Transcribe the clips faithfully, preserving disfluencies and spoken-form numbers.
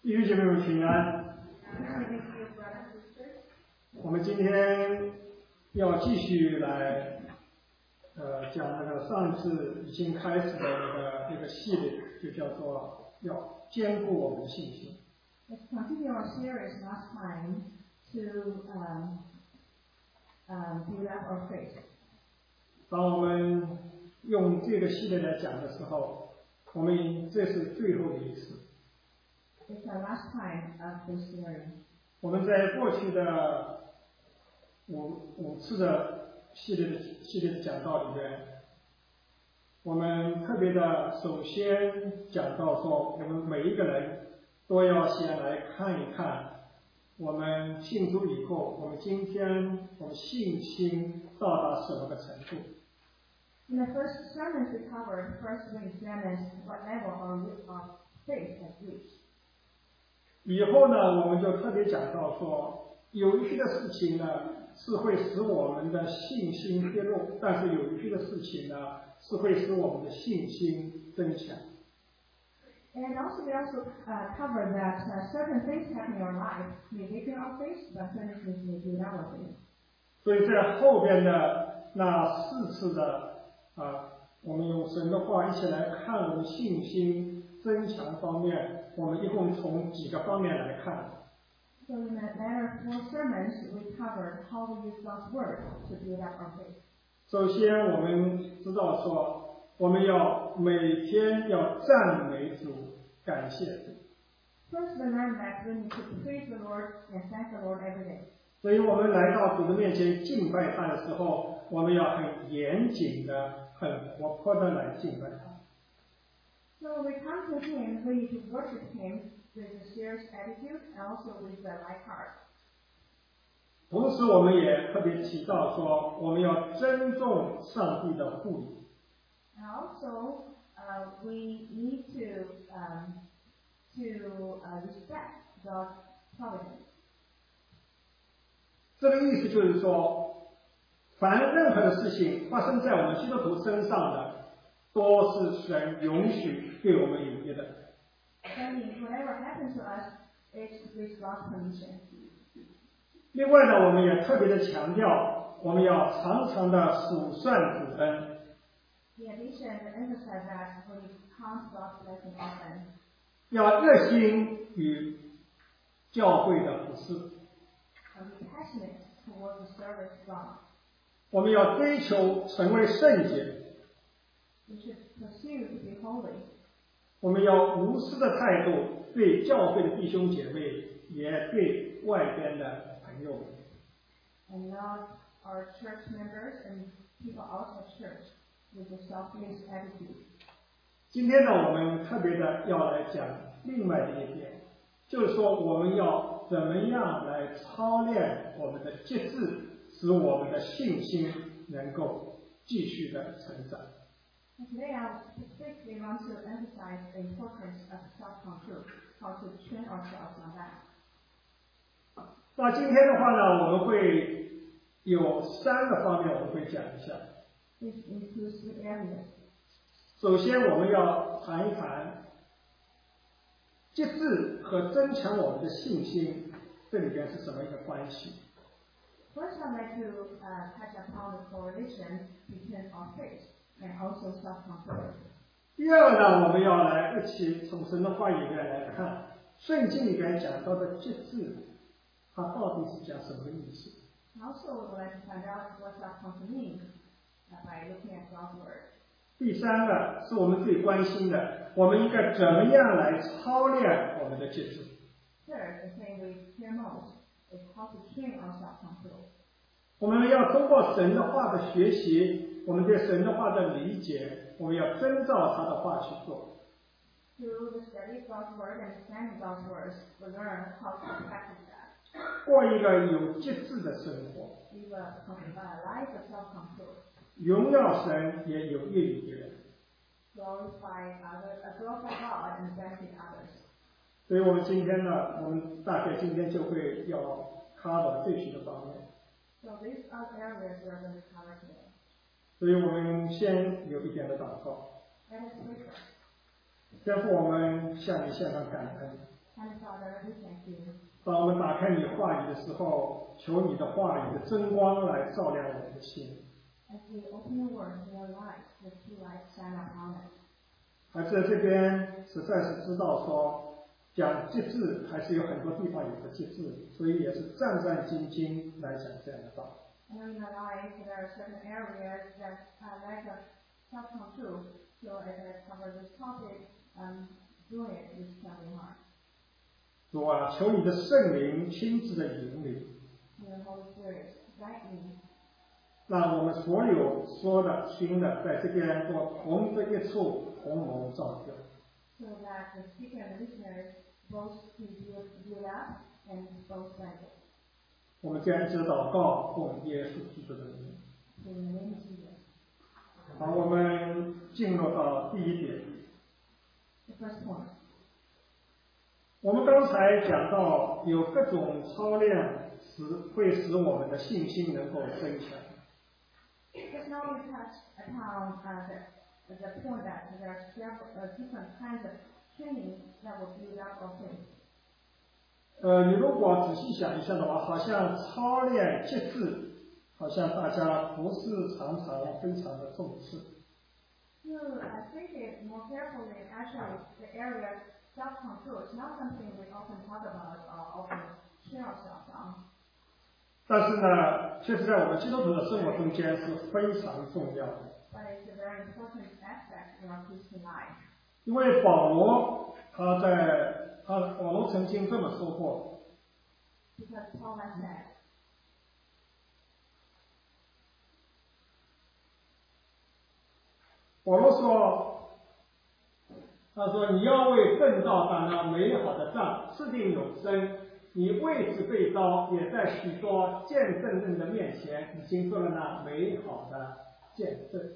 弟兄姐妹们平安。我们今天要继续来呃讲那个上次已经开始的那个那个系列，就叫做要坚固我们的信心。 Let's continue our series last time to um, um, build up our faith. 当我们用这个系列来讲的时候，我们这是最后一次。 It's our last time of this series. 我们在过去的五五次的系列的系列的讲道里边，我们特别的首先讲到说，我们每一个人都要先来看一看，我们信主以后，我们今天我们信心到达什么个程度。 In the first sermons we covered, first we examined what level our faith has reached. 以后呢，我们就特别讲到说，有一些的事情呢是会使我们的信心跌落，但是有一些的事情呢是会使我们的信心增强。 And also we also uh, covered that uh, certain things happen in our life may weaken our faith, but certain things may build our faith. 所以在后边的那四次的啊，我们用神的话一起来看我们信心增强方面，我们一共从几个方面来看。 So in the latter four sermons, we covered how we use God's word to build up our faith. 首先，我们知道说，我们要每天要赞美主，感谢主。 First, we learned that we need to praise the Lord and thank the Lord every day. 所以我们来到主的面前敬拜他的时候，我们要很严谨的、很活泼的来敬拜他。 So when we come to Him, we need to worship Him with a serious attitude and also with a light heart. 同时，我们也特别提到说，我们要尊重上帝的护理。 And also, uh, we need to um, to uh, respect God's providence. 这个意思就是说，凡任何的事情发生在我们基督徒身上的，都是神允许对我们有益的。 That means whatever happens to us is with God's permission. 另外呢，我们也特别的强调，我们要常常的数算主恩。 In addition, to emphasize that we count God's blessing often. 要热心与教会的服侍。 And be passionate towards the service of God. 我们要追求成为圣洁。 We should pursue to be holy. 我们要无私的态度对教会的弟兄姐妹，也对外边的朋友们。 And love our church members and people outside church with a selfless attitude. 今天呢，我们特别的要来讲另外的一点，就是说我们要怎么样来操练我们的节制，使我们的信心能够继续的成长。 Today I specifically want to emphasize the importance of self-control, how to train ourselves on that. 那今天的话呢，我们会有三个方面我们会讲一下。 This includes three areas. 首先，我们要谈一谈节制和增强我们的信心，这里边是什么一个关系？ First, I'd like to uh, touch upon the correlation between our faith and also self-control. 第二呢，我们要来一起从神的话语里面来看，圣经里面讲到的节制，它到底是讲什么个意思？ Also, we'd like to find out what self-control means uh, by looking at God's word. 第三个是我们最关心的，我们应该怎么样来操练我们的节制？ Third, the thing we care most is how to train our self-control. 我们要通过神的话的学习，我们对神的话的理解，我们要遵照他的话去做。 Through the study of God's word and understanding God's words, we learn how to practice that. 过一个有节制的生活， Live a, a life of self-control. 荣耀神也有益于别人。 Glorify others, uh, glorify God and benefit others. 所以我们今天呢，我们大概今天就会要 cover 这几个方面。 So these are areas we're going to cover today. 所以我们先有一点的祷告。 Let us pray first. 天父，我们向你献上感恩。 Heavenly Father, we thank you. 当我们打开你话语的时候，求你的话语的真光来照亮我们的心。 As we open the Word, we are light, the true light shine upon us. 而在这边实在是知道说，讲节制还是有很多地方有个节制，所以也是战战兢兢来讲这样的道。 I know in our life there are certain areas that uh, lack of self-control. So as I cover this topic, um, doing it is very hard. 主啊，求你的圣灵亲自的引领， The Holy Spirit guide me. 让我们所有说的、听的，在这边都同这一处，同谋造就。 So that the speaker and the listeners both be built up and both blended. 我们这样一直祷告，奉耶稣基督的名。 In the name of Jesus. 好，我们进入到第一点。 The first point. 我们刚才讲到有各种操练使会使我们的信心能够增强。 Just now we touched upon uh, the, the point that there are several uh, different kinds of training that will build up our faith. 呃，你如果仔细想一下的话，好像操练节制，好像大家不是常常非常的重视。 To uh, think it more carefully, actually, the area of self-control is not something we often talk about or often share ourselves on. 但是呢，确实在我们基督徒的生活中间是非常重要的。 But it's a very important aspect in our Christian life. 因为保罗他在他保罗曾经这么说过， Because Paul has said, 保罗说，他说你要为正道打那美好的仗，赐定永生。你为此被刀，也在许多见证人的面前已经做了那美好的见证。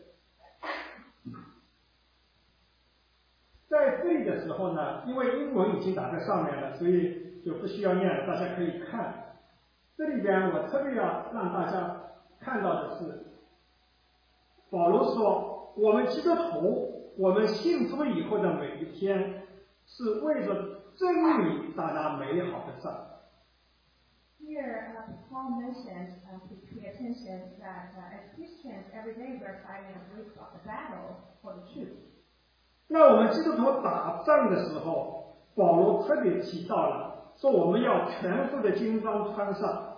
在这里的时候呢，因为英文已经打在上面了，所以就不需要念了，大家可以看。这里边我特别要让大家看到的是，保罗说，我们基督徒，我们信主以后的每一天，是为着真理打那美好的仗。 here uh, Paul mentions, uh, to pay attention, that uh, as Christians, every day we're fighting a great battle for the truth. 那我们基督徒打仗的时候，保罗特别提到了，说我们要全副的军装穿上。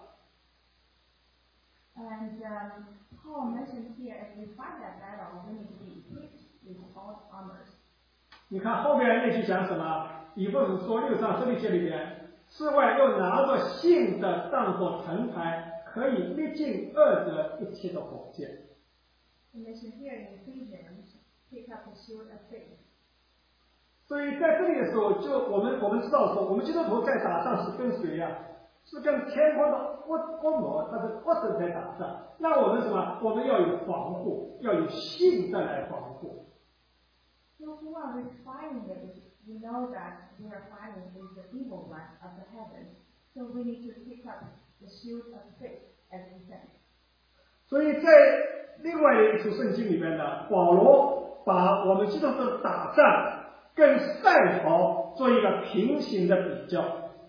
And um, Paul mentions here, as we fight that battle, we need to be equipped with all armors. 你看后面那句讲什么？以弗所说六章十六节里边。 此外，又拿着信的当作藤牌，可以历尽恶者一切的火箭。 We mention here in Ephesians, pick up the shield of faith. 所以在这里的时候，就我们我们知道说，我们基督徒在打仗是跟谁呀、啊？是跟天空的恶恶魔，他是恶神在打仗。那我们什么？我们要有防护，要有信的来防护。 So who are we fighting with? We know that we are fighting with the evil one of the heavens. So we need to pick up the shield of faith, as we said. 所以在另外的一处圣经里面呢，保罗把我们基督徒的打仗跟赛跑做一个平行的比较。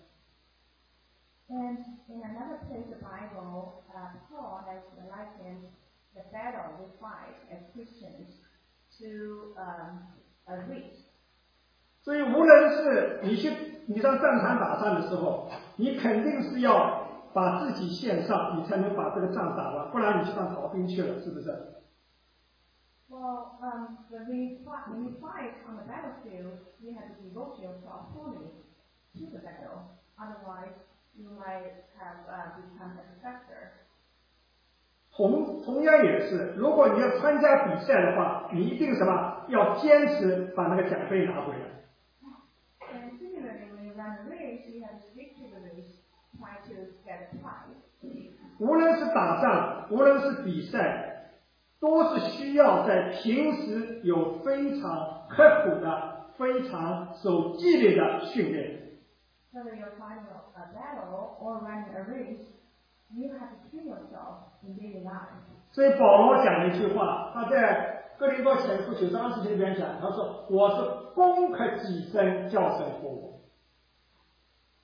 And in another place of the Bible, uh, Paul has likened the battle we fight as Christians to um, a race. 所以，无论是你去你上战场打仗的时候，你肯定是要把自己献上，你才能把这个仗打完，不然你就当逃兵去了，是不是？ Well, um, when we fight, when you fight on the battlefield, you have to devote yourself fully to the battle. Otherwise, you might have uh, become a deserter. 同同样也是，如果你要参加比赛的话，你一定什么要坚持把那个奖杯拿回来。 And similarly, when you run a race, you have to stick to the race, try to get a prize. 无论是打仗，无论是比赛，都是需要在平时有非常刻苦的、非常守纪律的训练。 Whether you're fighting a battle or running a race, you have to train yourself in daily life. 所以保罗讲了一句话，他在哥林多前书九章二十节里面讲，他说：“我是攻克己身，叫神服我。”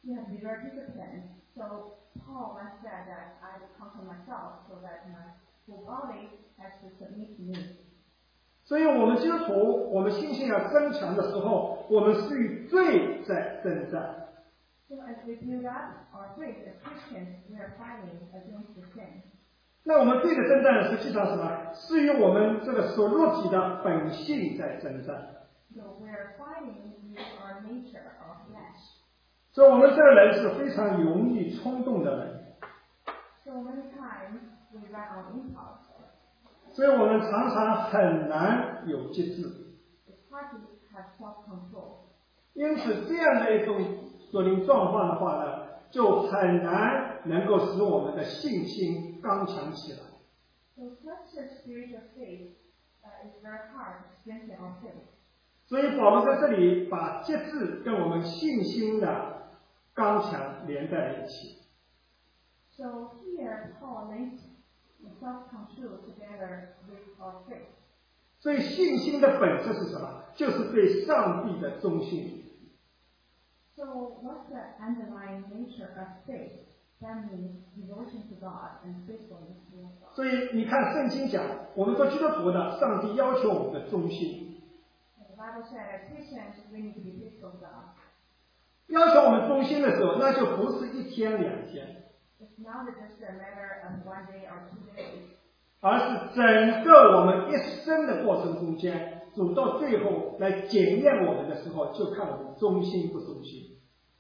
You have to be very disciplined. So Paul once said that I will conquer myself so that my whole body has to submit to me. 所以我们基督徒，我们信心要增强的时候，我们是与罪在征战。 So as we build up our faith as Christians, we are fighting against the sin. 那我们罪的征战实际上什么？是与我们这个所肉体的本性在征战。 So we are fighting with our nature, our flesh. 所以我们这个人是非常容易冲动的人。 So many times we run on impulse. 所以我们常常很难有节制。 It's hard to have self-control. 因此，这样的一种属灵状况的话呢，就很难能够使我们的信心刚强起来。 So such a spiritual faith uh, is very hard to strengthen our faith. 所以保罗在这里把节制跟我们信心的刚强连在了一起。 So here Paul links self-control together with our faith. 所以信心的本质是什么？就是对上帝的忠心。 So what's the underlying nature of faith? That means devotion to God and faithfulness to God. 所以你看圣经讲，我们做基督徒的，上帝要求我们的忠心。 The Bible said as Christians we need to be faithful to God. 要求我们忠心的时候，那就不是一天两天。 It's not just a matter of one day or two days. 而是整个我们一生的过程中间，主到最后来检验我们的时候，就看我们忠心不忠心。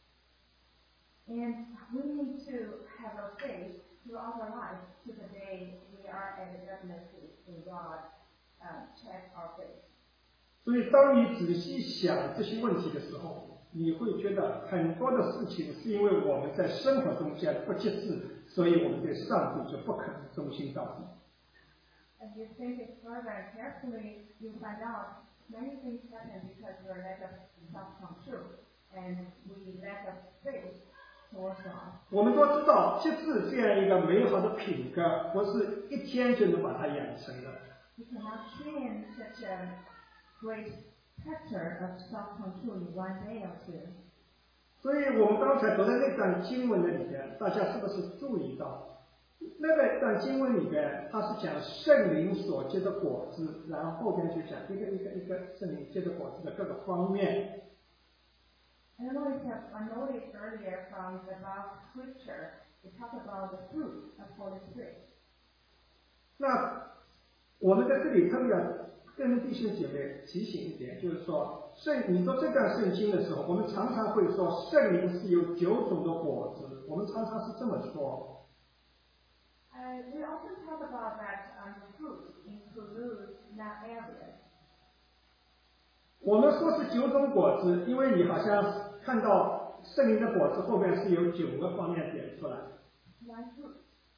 And we need to have a faith throughout our life to the day we are at the judgment seat and God uh, checks our faith. 所以，当你仔细想这些问题的时候，你会觉得很多的事情是因为我们在生活中间不节制，所以我们对上帝就不可能忠心到底。 As you think it further and carefully, you find out many things happen because we are lack of self-control and we lack of faith towards God. 我们都知道，节制这样一个美好的品格，不是一天就能把它养成的。 You cannot train such a great character of self-control in one day or two. 所以我们刚才读的那段经文的里边，大家是不是注意到？那个段经文里边，它是讲圣灵所结的果子，然后后边就讲一个一个一个圣灵结的果子的各个方面。 I don't know if you have noticed earlier from the above scripture, it talks about the fruit of Holy Spirit. 那我们在这里特别要跟弟兄姐妹提醒一点，就是说，圣你说这段圣经的时候，我们常常会说圣灵是有九种的果子，我们常常是这么说。 Uh, we often talk about that um, fruit includes that area. 我们说是九种果子，因为你好像看到圣灵的果子后面是有九个方面点出来。 One fruit.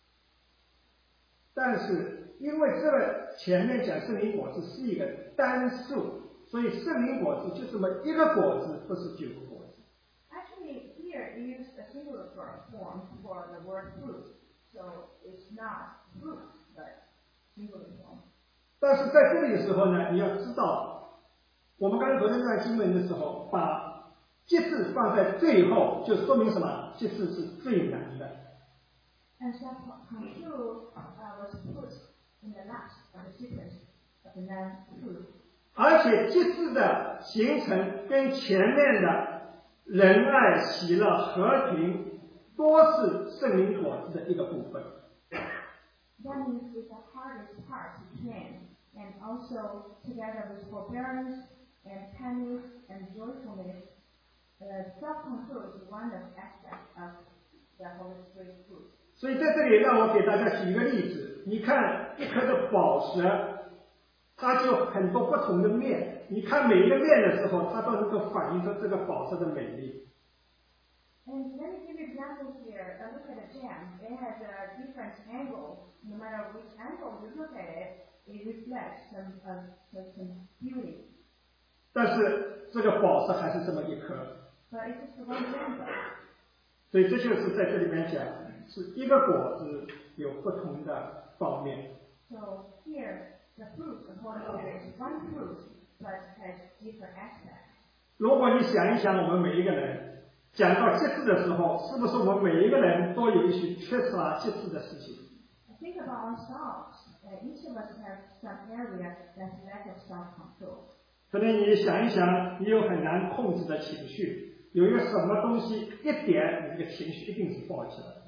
但是因为这个前面讲圣灵果子是一个单数，所以圣灵果子就这么一个果子，不是九个果子。 Actually, here it used a singular form for the word fruit. So it's not fruit, but singular form. 但是在这里的时候呢，你要知道，我们刚才读那段经文的时候，把节制放在最后，就说明什么？节制是最难的。 And self-control uh, was put in the last of the sequence of the non-fruit. 而且节制的形成跟前面的仁爱、喜乐、和平。多是圣灵果子的一个部分。 That means it's the hardest part to train, and also together with forbearance and kindness and joyfulness, uh, self-control is one of the aspects of the Holy Spirit fruit. 所以在这里让我给大家举一个例子，你看一颗的宝石，它就有很多不同的面，你看每一个面的时候，它都能够反映出这个宝石的美丽。 And let me give you examples here. Uh, look at a gem. It has a different angle. No matter which angle you look at it, it reflects some, uh, some beauty. 但是这个宝石还是这么一颗。 But it's just one gem. 所以这就是在这里面讲，是一个果子有不同的方面。 So here, the fruit of Holy Spirit is one fruit, but has different aspects. 如果你想一想，我们每一个人。 讲到节制的时候，是不是我们每一个人都有一些缺乏节制的事情？ Think about ourselves. Uh, each of us has some area that's lack of self-control. 可能你想一想，你有很难控制的情绪，有一个什么东西一点，你这个情绪一定是爆起来的。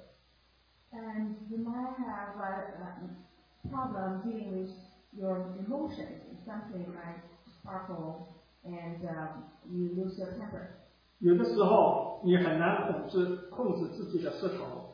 And you might have a, a problem dealing with your emotions. Something might sparkle, and um, you lose your temper. 有的时候你很难控制控制自己的舌头，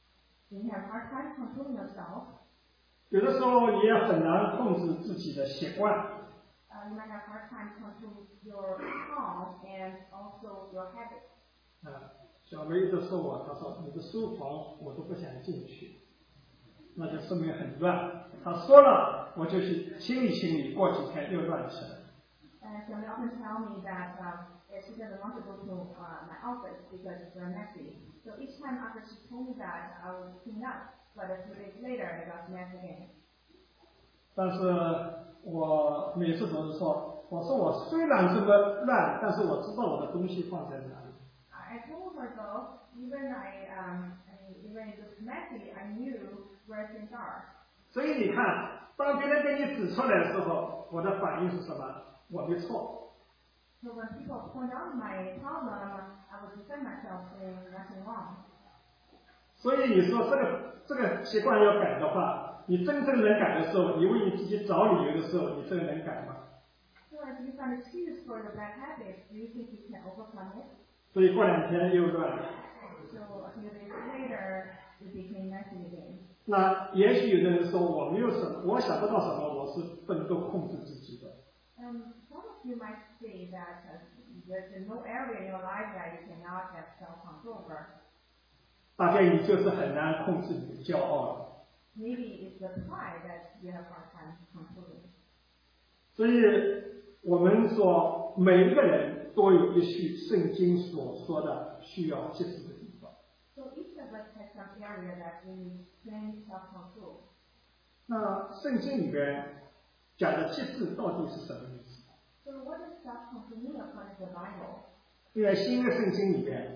You have hard time controlling yourself. 有的时候你也很难控制自己的习惯。 Uh, you might have hard time controlling your tongue and also your habits. 啊，小梅一直说我，她说你的书房我都不想进去，那就说明很乱。她说了，我就去清理清理，过几天又乱起来。 Uh, so they often tell me that um, she doesn't want to go to uh, my office because it's very messy. So each time after she told me that, I would clean up. But a few days later, it got messy again. 但是我每次都是说，我说我虽然这么乱，但是我知道我的东西放在哪里。 I told her though, even I, um, I mean, even if it's messy, I knew where things are. 所以你看，当别人给你指出来的时候，我的反应是什么？我没错。 So when people point out my problem, I would defend myself saying nothing wrong. 所以你说这个这个习惯要改的话，你真正能改的时候，你为你自己找理由的时候，你真的能改吗？ So if you find excuse for your bad habits, do you think you can overcome it? 所以过两天又乱了。 So a few days later, it became messy again. 那也许有的人说我没有什么，我想不到什么，我是不能够控制自己的。 Um, some of you might say that uh, there's no area in your life that you cannot have self-control over. 大概你就是很难控制你的骄傲了。 Maybe it's the pride that you have hard time controlling. 所以我们说，每一个人都有一些圣经所说的需要节制的地方。 So each of us has some area that we need train self-control. 那圣经里边讲的节制到底是什么意思？ So what does self-control mean according to the Bible? 因为新约圣经里边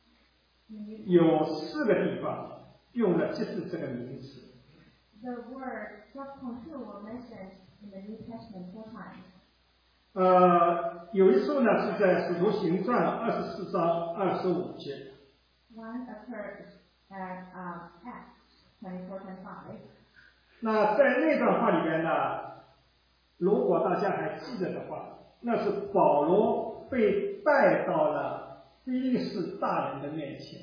When you- 有四个地方用了节制这个名词。 The word self-control was mentioned in the New Testament four times. 呃，有一处呢是在《使徒行传》二十四章二十五节。 One occurs at um, Acts twenty-four twenty-five. 那在那段话里边呢，如果大家还记得的话，那是保罗被带到了非利士大人的面前。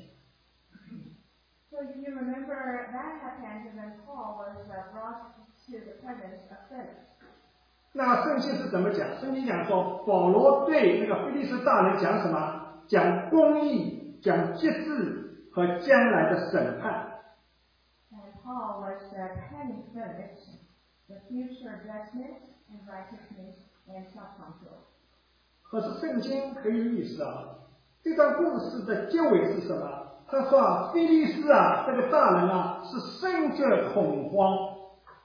So if you remember, that happened when Paul was uh, brought to the presence of Felix. 那圣经是怎么讲？圣经讲说，保罗对那个非利士大人讲什么？讲公义，讲节制和将来的审判。 And Paul was uh, telling Felix the future judgment and righteousness and self-control. 可是圣经很有意思啊，这段故事的结尾是什么？他说啊，菲利斯啊，这个大人啊，是生着恐慌。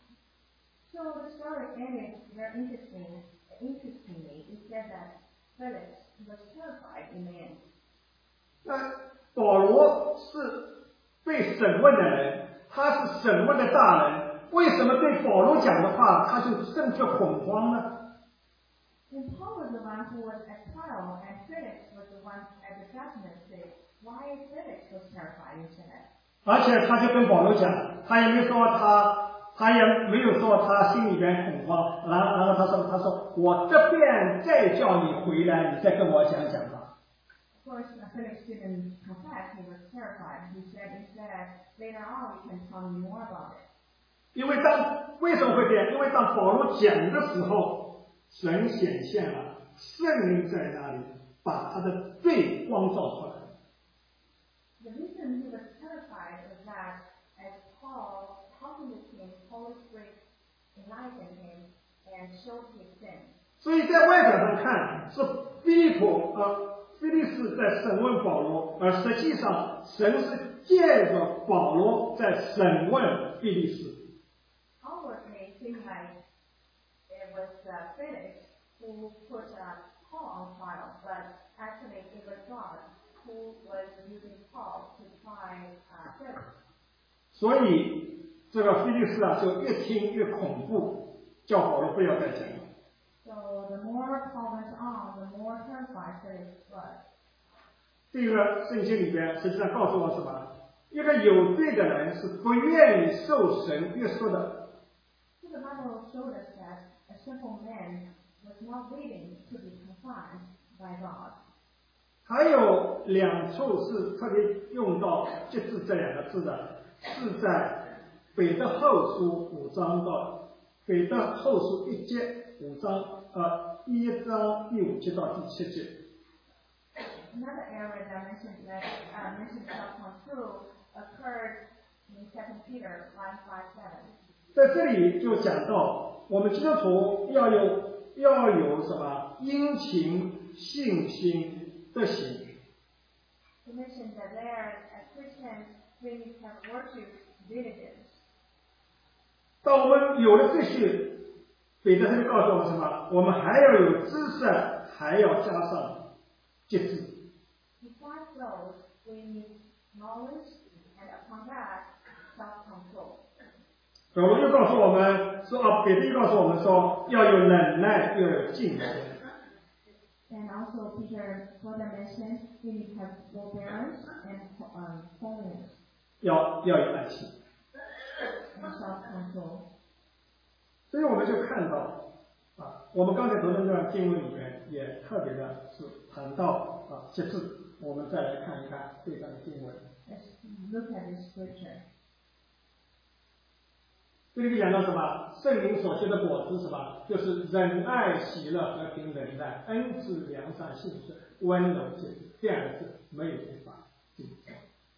So the story ended very interesting. Interestingly, it said that Felix was terrified in the end. 那保罗是被审问的人，他是审问的大人，为什么对保罗讲的话他就生着恐慌呢？ And Paul was the one who was at trial, and Felix was the one at the judgment stage. Why Felix was terrified instead? 而且他就跟保罗讲，他也没说他，他也没有说他心里边恐慌，然后然后他说他说我这边再叫你回来，你再跟我讲讲吧。 Of course, uh, Felix didn't confess he was terrified. He said instead, later on you can tell me more about it. 因为当为什么会这样？因为当保罗讲的时候，神显现了，圣灵在那里把他的罪光照出来。 The reason he was terrified was that as Paul talking with him, Holy Spirit enlightened him and showed his sin. 所以在外表上看是菲利普呃菲利士在审问保罗，而实际上神是借着保罗在审问菲利士。 Outwardly, it seemed like it was uh, Felix who put uh, Paul on trial, but actually it was God who who was using Paul to try uh, Philip. 所以这个菲利斯啊，就越听越恐怖，叫保罗不要再讲了。 So the more Paul went on, the more terrified Philip was. 这个圣经里边实际上告诉我什么？一个有罪的人是不愿意受神约束的。 So the Bible showed us that a simple man was not willing to be confined by God. 还有两处是特别用到“节制”这两个字的，是在彼得后书五章到彼得后书一节五章呃第一章第五节到第七节。 Another area that mentioned that uh, mentioned self-control occurred in Second Peter one five seven. 在这里就讲到，我们基督徒要有要有什么殷勤、信心、德行。 He mentioned that there, as Christians, we need to have virtue, diligence. 当我们有了这些，彼得就告诉我们什么？我们还要有知识，还要加上节制。 Besides those, we need knowledge, and upon that, self-control. 保罗又告诉我们说啊，彼得又告诉我们说，要有忍耐，要有敬虔。 And also, Peter further mentioned we need to have forbearance and um, holiness. 要要有耐心。 And self-control. 所以我们就看到啊，我们刚才读的那段经文里面也特别的是谈到啊节制。我们再来看一看这段经文。 Let's look at this scripture. 这里讲到什么？圣灵所结的果子是什么？就是仁爱、喜乐、和平、忍耐、恩慈、良善、信实、温柔、节制。这样的事没有办法禁止。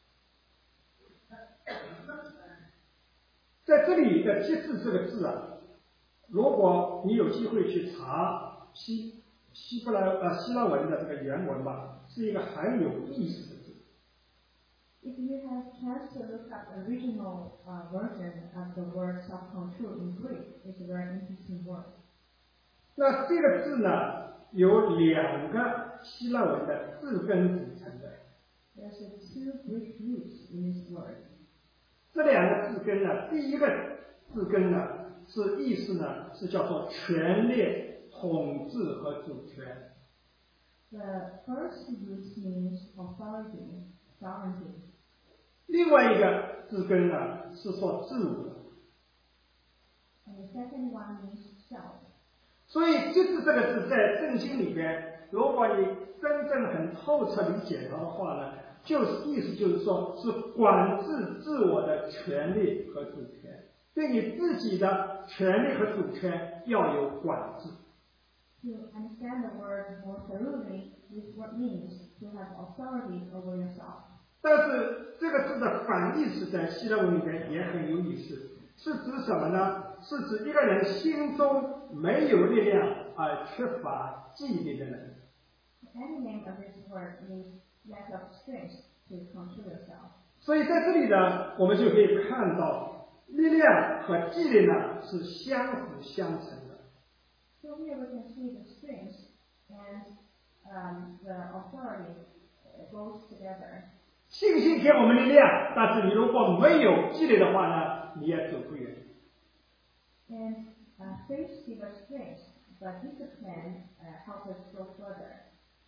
在这里的“节制”这个字啊，如果你有机会去查希希伯来呃希腊文的这个原文吧，是一个很有意思的字。 If you have chance to look up the original uh, version of the word self-control in Greek, it's a very interesting word. 那这个字呢，有两个希腊文的字根组成的。 There's a two Greek roots in this word. 这两个字根呢，第一个字根呢，是意思呢是叫做权力、统治和主权。 The first root means authority, sovereignty. 另外一个字根呢是说自我。 And the second one means self. 所以“节制”这个字在圣经里边，如果你真正很透彻理解它的话呢，就是意思就是说是管制自我的权利和主权，对你自己的权利和主权要有管制。 To understand the word more thoroughly, this word means to have authority over yourself. 但是这个字的反义词在希腊文里面也很有意思，是指什么呢？是指一个人心中没有力量而缺乏纪律的人。 The meaning of this word means lack of strength to control yourself. 所以在这里呢，我们就可以看到力量和纪律呢是相辅相成的。 So here we can see the strength and um, the authority goes together. 信心给我们力量，但是你如果没有纪律的话呢，你也走不远。 And uh, faith gives us strength, but discipline uh, helps us go further.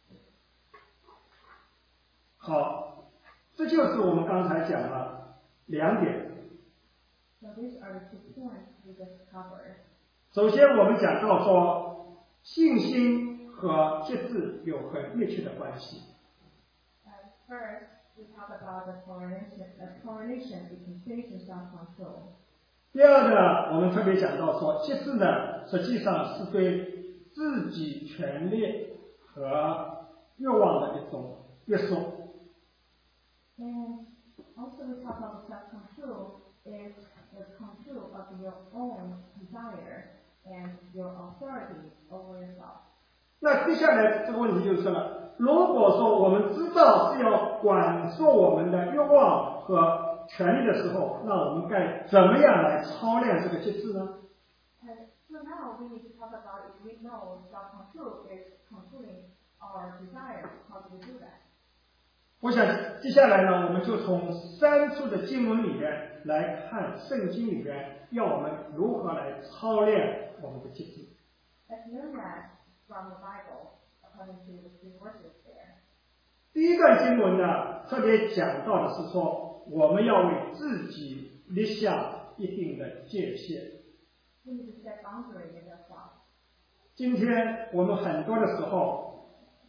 好，这就是我们刚才讲的两点。 So these are the two points we just covered. 首先，我们讲到说，信心和节制有很密切的关系。 Uh, first, we talk about the correlation, the correlation between faith and self-control. 第二呢，我们特别讲到说，节制呢，实际上是对自己权利和欲望的一种约束。 And also we talk about self-control is the control of your own desire and your authority over yourself. 那接下来这个问题就是了，如果说我们知道是要管束我们的欲望和权利的时候，那我们该怎么样来操练这个节制呢？ And so now we need to talk about if we know self-control is controlling our desires, how do we do that? 我想接下来呢，我们就从三处的经文里面来看圣经里面要我们如何来操练我们的记忆。 Let's learn that from the Bible according to the three verses there. 第一段经文呢，特别讲到的是说，我们要为自己立下一定的界限。 We need to set boundaries with ourselves. 今天我们很多的时候，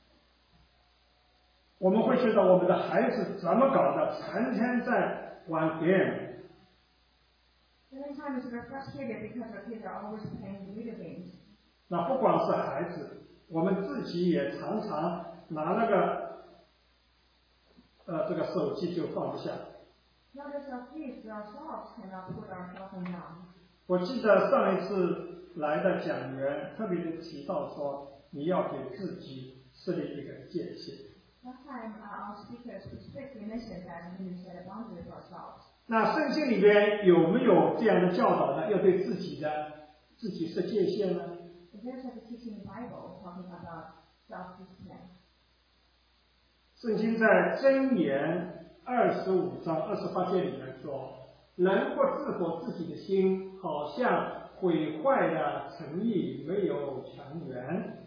我们会觉得我们的孩子怎么搞的，成天在玩 game。 Many times we're frustrated because our kids are always playing video games. 那不光是孩子，我们自己也常常拿那个呃这个手机就放不下。 Not just our kids, ourselves cannot put our cell phone down. 我记得上一次来的讲员特别的提到说，你要给自己设立一个界限。 Last time, uh, our speakers specifically mentioned that we need to set a boundary for ourselves. 那圣经里边有没有这样的教导呢？要对自己的自己设界限呢？ Is there such a teaching in the Bible talking about self-discipline? 圣经在箴言二十五章二十八节里面说，人不治否自己的心，好像毁坏的诚意没有强援。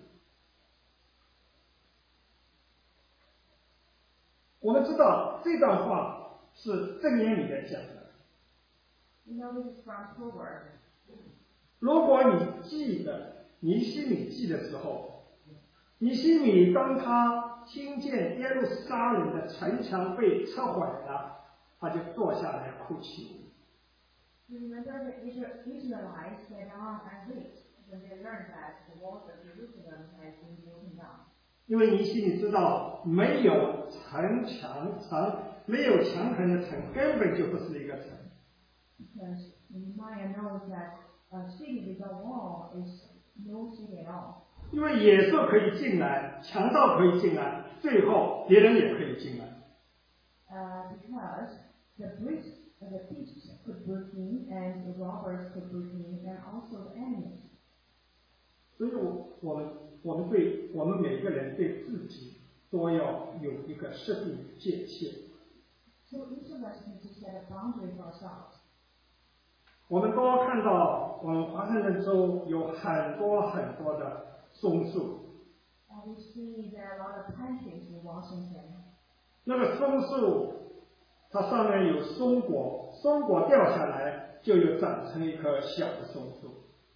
我们知道这段话是箴言里面讲的。 You know this is from Proverbs. 如果你记得，你心里记的时候，你心里当他听见耶路撒冷的城墙被拆毁了，他就坐下来哭泣。 Remember the Israelites sat down and wept when they learned that the walls of Jerusalem had been broken down. 因为你心里知道，没有城墙城，没有墙城的城，根本就不是一个城。 Because Nehemiah knows that a city without wall is no city at all. 因为野兽可以进来，强盗可以进来，最后别人也可以进来。 Uh, because the bricks, uh, the thieves could break in, and the robbers could break in, and also the enemies. 所以我我们我们对我们每个人对自己都要有一个设定界限。 So each of us needs to set a boundary for ourselves. 我们都看到我们华盛顿州有很多很多的松树。 And we see there are a lot of pine trees in Washington. 那个松树，它上面有松果，松果掉下来就有长成一棵小的松树。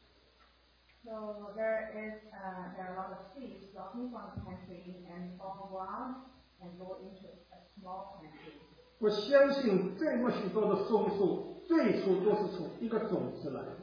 So there is, uh, there are a lot of trees dropping from the pine tree and fall around and go into a small pine tree. 我相信这么许多的松树，最初都是从一个种子来的。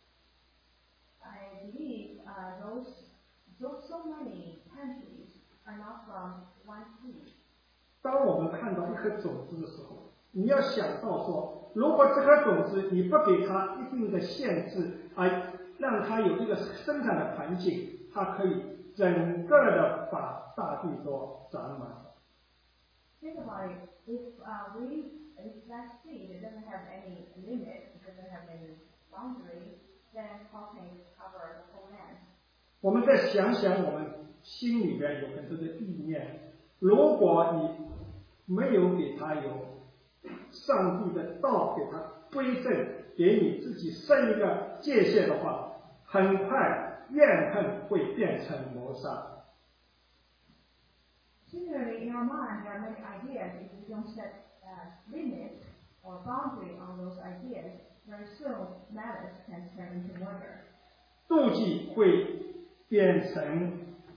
I believe uh, those, those so many pine trees are not from one seed. 当我们看到一颗种子的时候，你要想到说，如果这颗种子你不给它一定的限制，而让它有一个生长的环境，它可以整个的把大地都长满。 Think about it. If uh, we, if that seed it doesn't have any limit, it doesn't have any boundary, then how can it cover the whole land? 我们再想想，我们心里边有很多的意念，如果你没有给他有上帝的道，给他规正，给你自己设一个界限的话，很快怨恨会变成谋杀。 Similarly, in our mind, there are many ideas. If we don't set uh, limits or boundary on those ideas, very soon malice can turn into murder. 妒忌会变成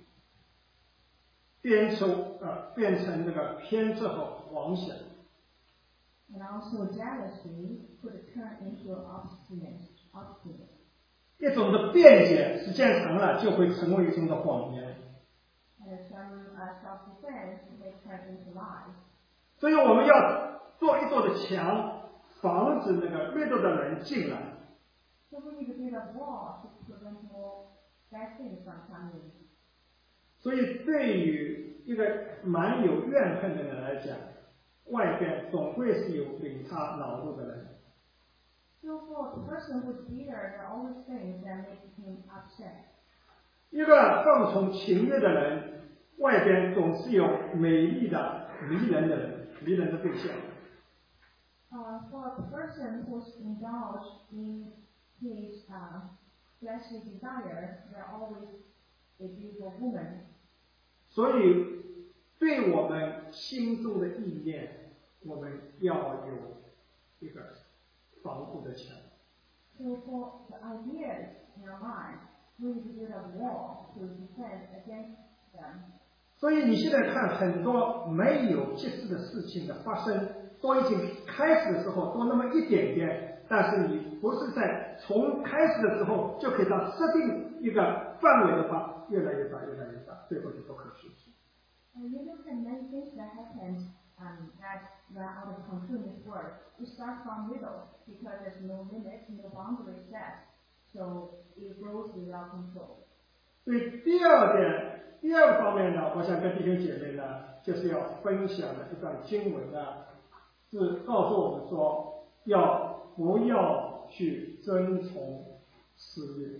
编出呃变成这个偏执和妄想。 And also jealousy could turn into obstinate. obstinate. 一种的辩解，时间长了就会成为一种的谎言。 And some uh, self-defense may turn into lies. 所以我们要做一座的墙，防止那个越多的人进来。 So we need to build a wall to prevent more bad things from coming. 所以对于一个蛮有怨恨的人来讲，外边总会是有令他恼怒的人。 So for a person who's bitter, there are always things that make him upset. 一个放从情欲的人， 外边总是有美丽的、迷人的人、迷人的对象。 Uh, for a person who's indulged in his uh, fleshly desire, there are always a beautiful woman. 所以，对我们心中的意念，我们要有一个防护的墙。 So for the ideas in our mind, we need to build a wall to defend against them. 所以你现在看很多没有即时的事情的发生，都已经开始的时候多那么一点点，但是你不是在从开始的时候就可以到设定一个范围的话，越来越大，越来越大，最后就不可收拾。 And you look at many things that happened um, that were out of control in this world. We start from middle because there's no limit, no boundary set, so it grows without control. 所以第二点。第二个方面呢，我想跟弟兄姐妹呢，就是要分享的一段经文呢，是告诉我们说，要不要去遵从私欲。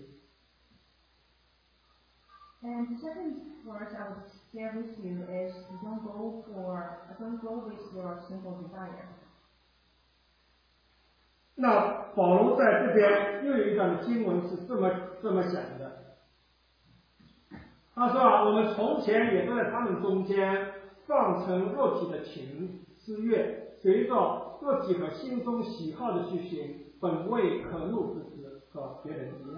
And the second verse I would share with you is don't go for, don't go with your sinful desire. 那保罗在这边又有一段经文是这么这么讲的。他说啊，我们从前也都在他们中间放成肉体的情私欲，随着肉体和心中喜好的去行，本为可怒之子，和别人一样。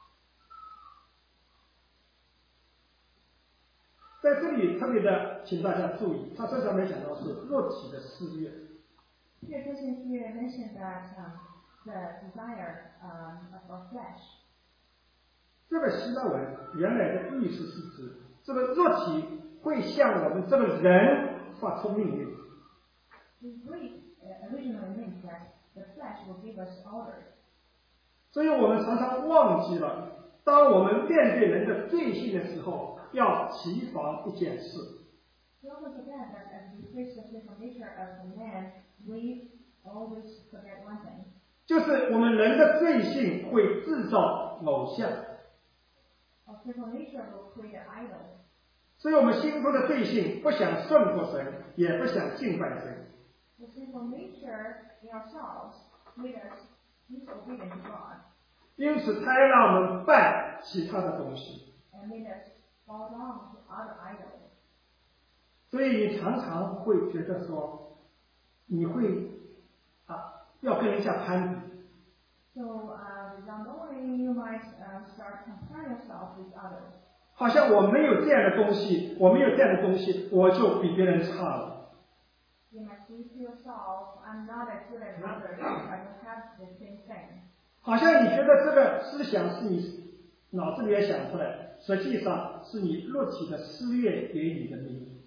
在这里特别的，请大家注意，他这上面讲到是肉体的私欲。 Here, Christian here mentioned that um, the desire um, of our flesh. 这个希腊文原来的意思是指这个肉体会向我们这个人发出命令。 In Greek, uh, originally means that the flesh will give us orders. 所以我们常常忘记了，当我们面对人的罪性的时候，要提防一件事。 We also forget that as we face the sinful nature of a man, we always forget one thing. 就是我们人的罪性会制造偶像。 Our sinful nature will create an idol. 所以我们心中的罪性不想顺服神，也不想敬拜神。 The sinful nature in ourselves made us disobedient to God. 因此，它让我们拜其他的东西。 And made us fall down to other idols. 所以你常常会觉得说，你会啊要跟人家攀比。 So, uh, without knowing, you might uh, start comparing yourself with others. 好像我没有这样的东西，我没有这样的东西，我就比别人差了。 You might think to yourself, I'm not as good as others if I don't have the same thing. 好像你觉得这个思想是你脑子里面想出来，实际上是你肉体的私欲给你的命令。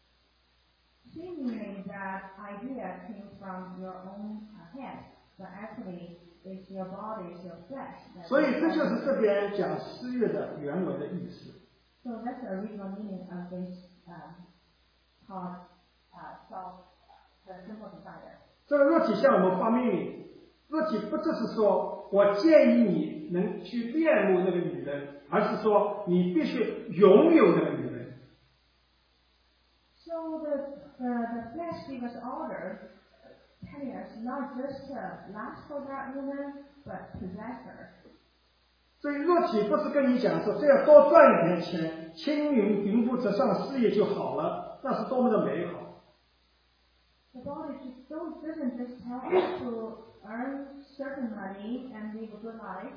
Seemingly, that idea came from your own uh, head, but actually, it's your body, it's your flesh. 所以这就是这边讲私欲的原文的意思。 So that's the original meaning of this um, called uh, self, the simple desire. 这个肉体向我们发命令，肉体不只是说我建议你能去恋慕那个女人，而是说你必须拥有那个女人。 So the the, the flesh gives us order, telling us not just to lust for that woman, but possess her. 所以肉体不是跟你讲说，只要多赚一点钱，青云平步直上事业就好了，那是多么的美好。 The body just don't, doesn't just tell us to earn certain money and live a good life.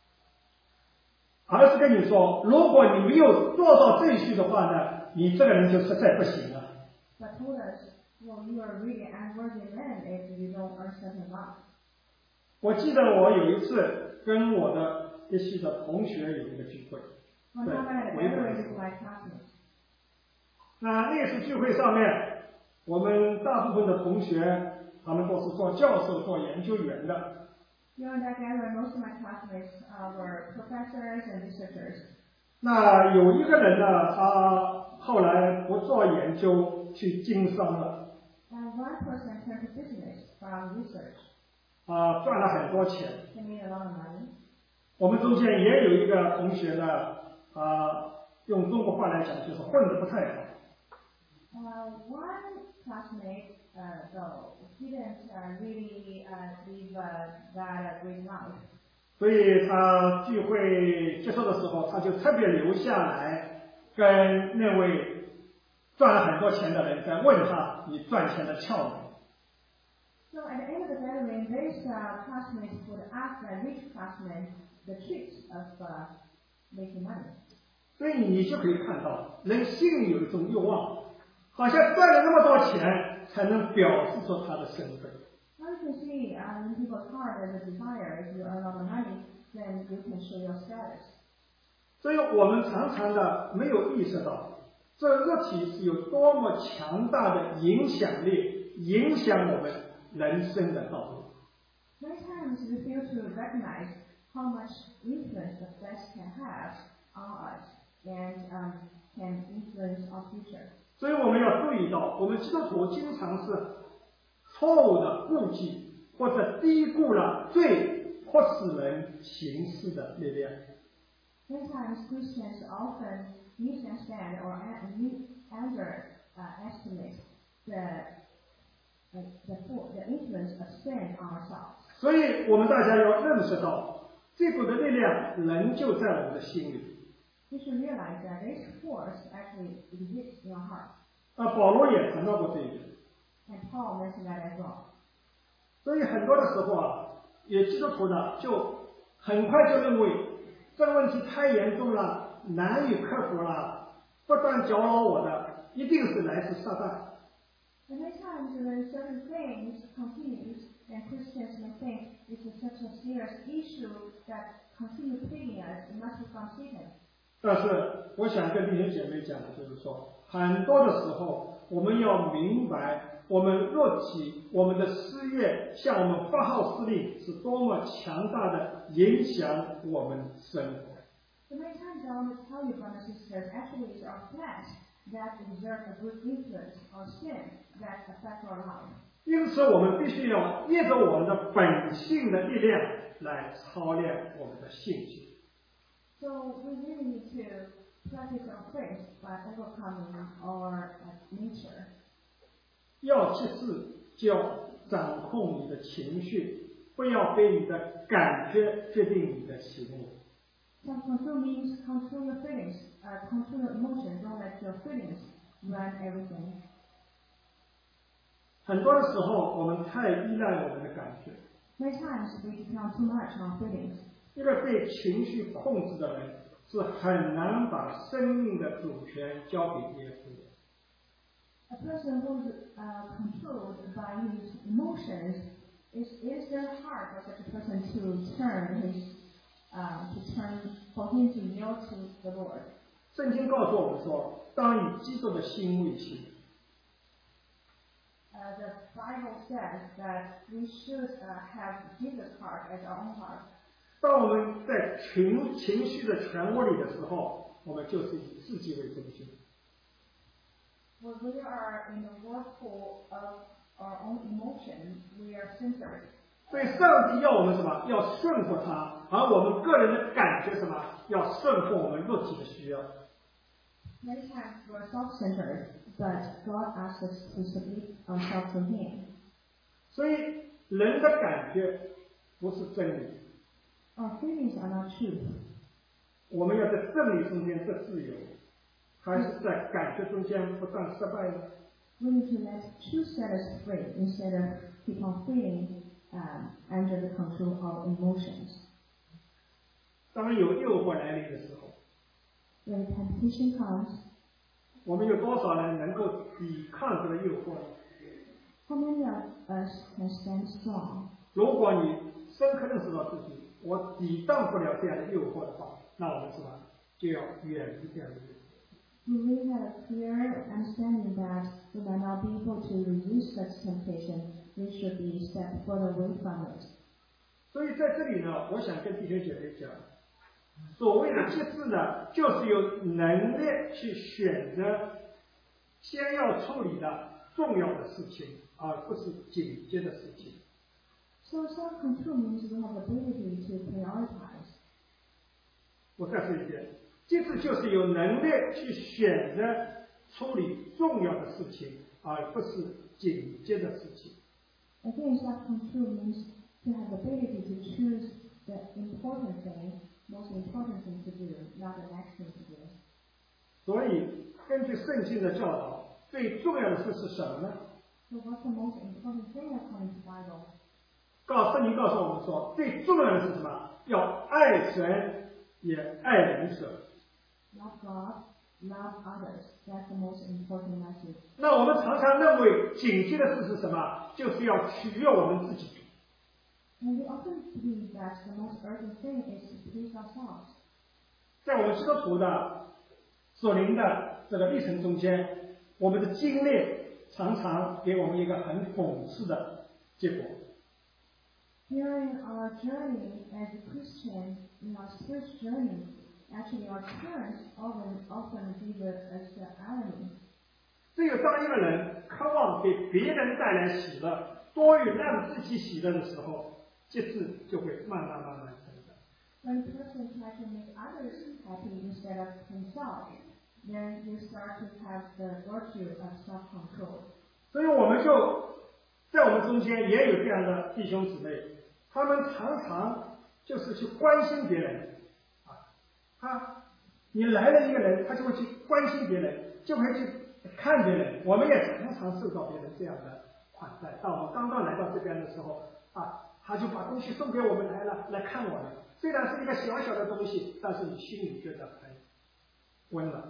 而是跟你说，如果你没有做到这些的话呢，你这个人就实在不行了。 But told us, well, you are really unworthy man if you don't earn certain amount. 我记得我有一次跟我的一系的同学有一个聚会， One time I had a 对，微博 gathering with my classmates. 那那次聚会上面，我们大部分的同学，他们都是做教授、做研究员的。 During that gathering, most of my classmates uh, were professors and researchers. 那有一个人呢，他后来不做研究，去经商了。 And one person turned to business from research. 啊，赚了很多钱。 He made a lot of money. 我们中间也有一个同学呢，啊， 用中国话来讲就是混得不太好。 Uh, one classmate, uh, though, didn't uh, really uh, live uh, that uh, great life. 所以他聚会结束的时候，他就特别留下来，跟那位赚了很多钱的人在问他你赚钱的窍门。 So at the end of the gathering, this uh, classmate would ask the rich classmate the tricks of uh, making money. 所以你就可以看到，人心里有一种欲望，好像赚了那么多钱才能表示出他的身份。 Now you can see uh, in people's heart there's a desire. If you earn a lot of money, then you can show your status. 所以我们常常的没有意识到，这肉体是有多么强大的影响力，影响我们人生的道路。 Many times we fail to recognize how much influence the flesh can have on us and um, can influence our future. 所以我们要注意到，我们基督徒经常是错误的顾忌或者低估了最迫使人行事的力量。 Many times Christians often misunderstand or underestimate the uh, the, the influence of sin on ourselves. 所以我们大家要认识到，这股的力量仍旧在我们的心里。 We should realize that this force actually exists in our heart. 啊，保罗也谈到过这一点。 And Paul mentioned that as well. 所以很多的时候啊，有基督徒的就很快就认为这个问题太严重了，难以克服了，不断搅扰我的一定是来自撒旦。 And many times when certain things continues, and Christians may think this is such a serious issue that continue plaguing us, it must be from Satan. 但是我想跟弟兄姐妹讲的就是说，很多的时候我们要明白，我们肉体、我们的事业向我们发号施令是多么强大的影响我们生活。 So many times I want to tell you, brothers and sisters, actually it's our flesh that exerts a good influence on sin that affects our life. 因此，我们必须要借着我们的本性的力量来操练我们的性情。 So we really need to practice our faith by overcoming our uh, nature. 要其次，就要掌控你的情绪，不要被你的感觉决定你的行为。 Self-control means control your feelings, uh, control your emotions. Don't let your feelings run everything. 很多的时候，我们太依赖我们的感觉。 Many times we depend too much on feelings. 一个被情绪控制的人，是很难把生命的主权交给耶稣的。 A person who is uh, controlled by his emotions, is is there hard for such a person to turn his, uh, to turn for him to yield to the Lord? 圣经告诉我们说，当以基督的心为心。 Uh, the Bible says that we should uh, have Jesus' heart as our own heart. 当我们在情情绪的漩涡里的时候，我们就是以自己为中心。 When we are in the whirlpool of our own emotions, we are centered. 所以上帝要我们什么？要顺服他，而我们个人的感觉什么？要顺服我们肉体的需要。 Many times we are self-centered, but God asks us to submit ourselves to Him. 所以人的感觉不是真理。 Our feelings are not truth. 我们要在真理中间得自由，还是在感觉中间不断失败呢？ We need to let truth set us free instead of keep on feeling um, under the control of emotions. 当有诱惑来临的时候， When temptation comes, 我们有多少人能够抵抗这个诱惑呢？ how many of us can stand strong? 如果你深刻认识到自己，我抵挡不了这样的诱惑的话，那我们是吧，就要远离这样的诱惑。 We really have a clear understanding that we might not be able to resist such temptation. We should be step further away from it. 所以在这里呢，我想跟弟兄姐妹讲，所谓的节制呢，就是有能力去选择先要处理的重要的事情，而不是紧接的事情。 So self-control means we have the ability to prioritize. 我再说一遍， 其次就是有能力去选择处理重要的事情，而不是紧急的事情。 Again, self-control means to have the ability to choose the important thing, most important thing to do, not the next thing to do. 所以，根据圣经的教导，最重要的事是什么呢？ So what's the most important thing according to the Bible? 告圣经告诉我们说，最重要的是什么？要爱神，也爱邻舍。 Love God, love others. That's the most important message. 那我们常常认为紧急的事是什么？就是要取悦我们自己。 And we often believe that the most urgent thing is to please ourselves. 在我们基督徒的属灵的这个历程中间，我们的经历常常给我们一个很讽刺的结果。 During our journey as a Christian, in our spiritual journey, actually our parents often often give us the irony. 只有当一个人渴望给别人带来喜乐，多于让自己喜乐的时候，节制就会慢慢慢慢成长。 When a person tries to make others happy instead of himself, then you start to have the virtue of self-control. 所以我们就在我们中间也有这样的弟兄姊妹，他们常常就是去关心别人，啊，他你来了一个人，他就会去关心别人，就会去看别人。我们也常常受到别人这样的款待。当我们刚刚来到这边的时候，啊，他就把东西送给我们来了，来看我们。虽然是一个小小的东西，但是你心里觉得很温暖。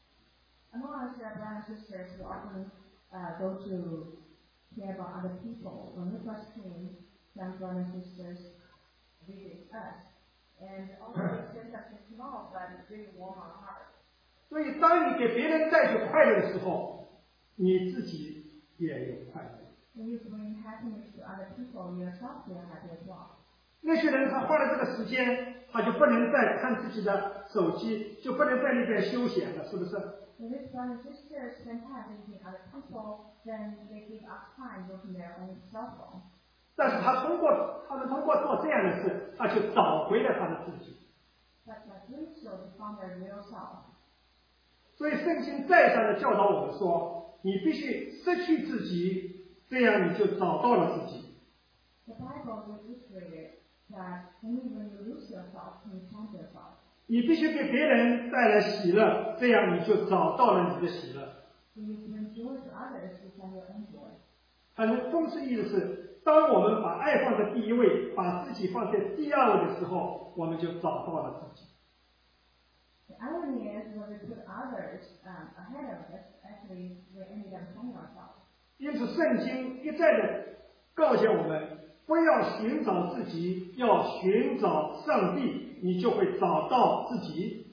Among us, our brothers and sisters who often uh, go to care about other people. When we first came, some brothers and sisters visit us, and although it's just something small, but it really warm our heart. 所以，当你给别人带去快乐的时候，你自己也有快乐。 When you bring happiness to other people, yourself feel happy as well. 那些人他花了这个时间，他就不能再看自己的手机，就不能在那边休闲了，是不是？ When these brothers and sisters spend time visiting other people, then they give up time looking their own cell phone. 但是他通过他们通过做这样的事，他就找回了他的自己。 But by doing so, they found their real self. 所以圣经再三的教导我们说，你必须失去自己，这样你就找到了自己。 The Bible reiterated that only when you lose yourself can you find yourself. 你必须给别人带来喜乐，这样你就找到了你的喜乐。 When you bring joy to others, you find your own joy. 很讽刺意的是，当我们把爱放在第一位，把自己放在第二位的时候，我们就找到了自己。 The irony is when we put others um, ahead of us, actually we ended up finding ourselves. 因此，圣经一再的告诫我们，不要寻找自己，要寻找上帝，你就会找到自己。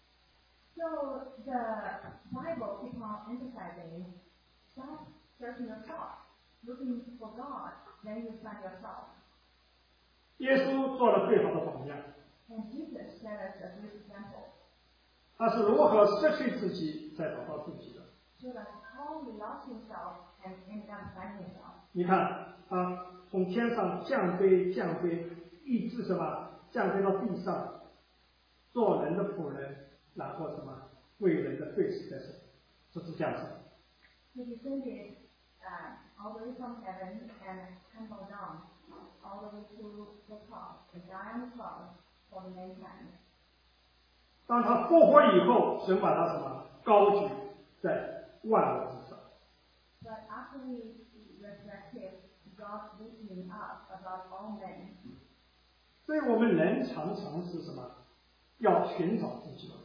So the Bible keeps on emphasizing, stop searching yourself, looking for God, then you find yourself. 耶稣做了最好的榜样， And Jesus set us a good example. 他是如何失去自己，再找到自己的。 Showed us how he lost himself and ended up finding himself. 你看，他从天上降卑降卑，一直什么降卑到地上，做人的仆人，然后什么为人的罪死在十字架上。 He descended uh, all the way from heaven and humbled down all the way to the cross and died on the cross for the mankind. 当他复活以后，神把他什么高举在万物之上。 But after he resurrected, God lifted him up above all men. 所以我们人常常是什么？要寻找自己。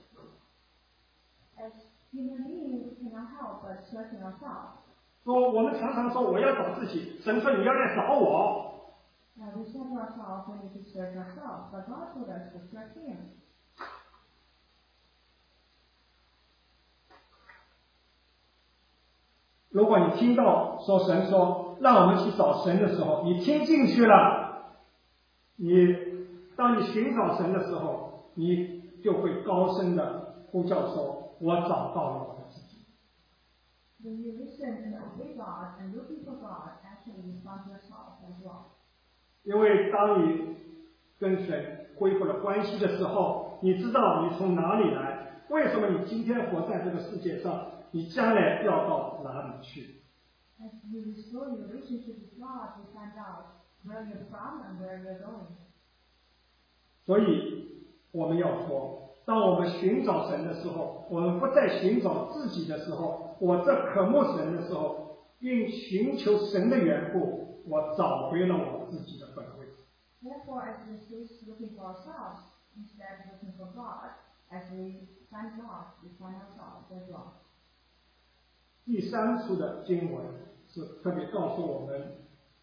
As human beings, we cannot help but searching ourselves. 说我们常常说我要找自己，神说你要来找我。 Now we say to ourselves, we need to search ourselves, but God told us to search Him. 如果你听到说神说让我们去找神的时候，你听进去了，你当你寻找神的时候，你就会高声的呼叫说：“我找到了我的自己。” When you listen and obey God and looking for God, actually you find yourself as well. 因为当你跟神恢复了关系的时候，你知道你从哪里来， 为什么你今天活在这个世界上，你将来要到哪里去？ As you restore your relationship with God, you find out where you're from and where you're going. 所以我们要说，当我们寻找神的时候，我们不再寻找自己的时候，我这渴慕神的时候，因寻求神的缘故，我找回了我自己的本位。 Therefore, as we cease looking for ourselves, instead of looking for God, as we find God, we find ourselves as well. 第三处的经文是特别告诉我们，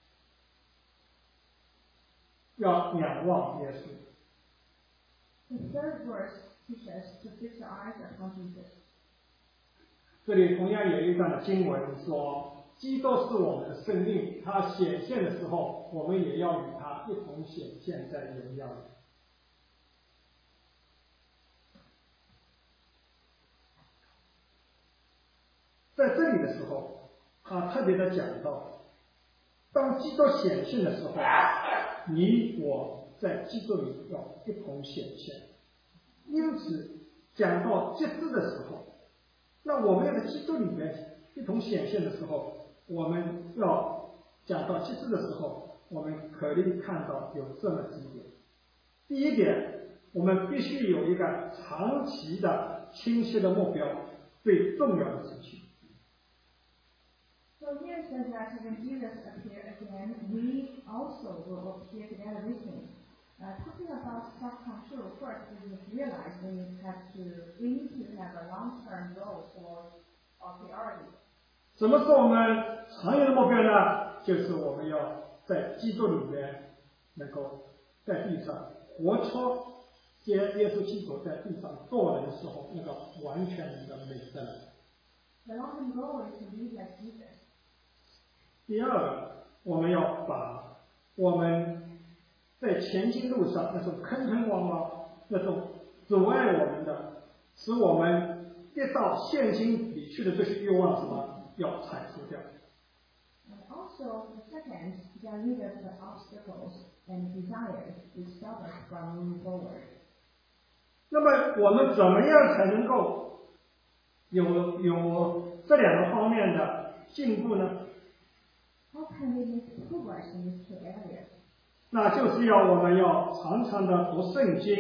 要仰望耶稣。 The third verse teaches us to fix our eyes upon Jesus. 这里同样有一段的经文说，基督是我们的生命，他显现的时候，我们也要与他一同显现在荣耀里。在这里的时候，他特别的讲到，当基督显现的时候，你我在基督里要一同显现。因此，讲到节制的时候，那我们要在基督里面一同显现的时候，我们要讲到节制的时候，我们可以看到有这么几点。第一点，我们必须有一个长期的清晰的目标，最重要的事情。 So here it says that when Jesus appears again, we also will appear together with him. Uh, talking about self-control, first we must realize we have to, we need to have a long-term goal for our priority. 什么是我们长远的目标呢？就是我们要在基督里面能够在地上活出耶耶稣基督在地上做人的时候那个完全的美德。 The long-term goal is to be like Jesus. 第二个，我们要把我们在前进路上那种坑坑洼洼、那种阻碍我们的，使我们跌到陷阱里去的这些欲望，什么要铲除掉。 And also, the second, get rid of the obstacles and desires to stop us from moving forward. 那么我们怎么样才能够有有这两个方面的进步呢？ How can we make progress in these two areas? 那就是要我们要常常的读圣经，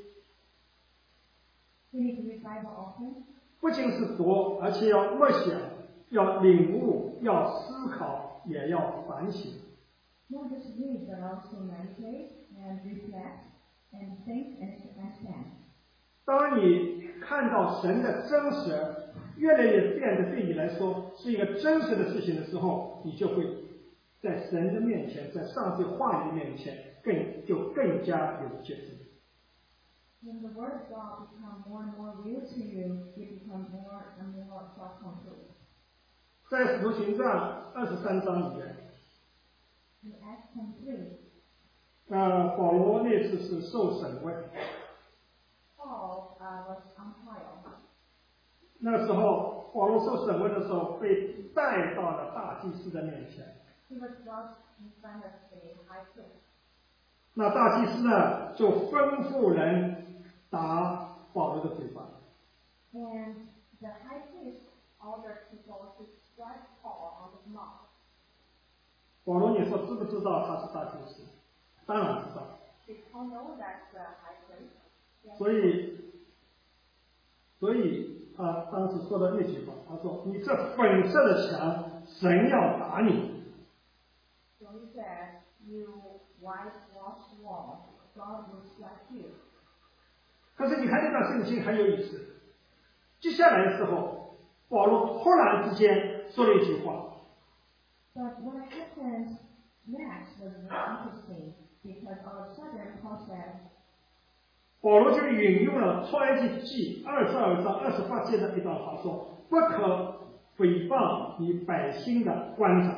We need to read Bible often. 不仅是读，而且要默想，要领悟，要思考，也要反省。 Not just read, but also meditate and reflect and think and understand. 当你看到神的真实越来越变得对你来说是一个真实的事情的时候，你就会在神的面前，在上帝话语面前更就更加有节制。 When the Word of God becomes more and more real to you, you become more and more self-controlled. 在使徒行传二十三章里面， In Acts twenty-three, 呃，保罗那次是受审问， Paul uh, was on trial. 那时候保罗受审问的时候，被带到了大祭司的面前。 He was brought in front of the high priest. 那大祭司呢，就吩咐人打保罗的嘴巴。 And the high priest ordered people to strike Paul on his mouth. 保罗，你说知不知道他是大祭司？当然知道。 Did Paul know that the high priest? Yes. 所以，所以他当时说的那句话，他说：“你这粉色的墙，神要打你。” So he said, "You whitewashed wall, God will strike you." 可是你看这段圣经很有意思，接下来的时候，保罗突然之间说了一句话。 But what happened next was very interesting because all of a sudden Paul said, 保罗就引用了出埃及记二十二章二十八节的一段话，说：“不可诽谤你百姓的官长。”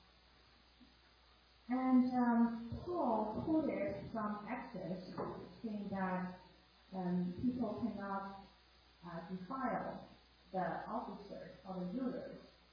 and um, Paul quoted from Exodus saying that um, people cannot uh, defile the officers or the rulers.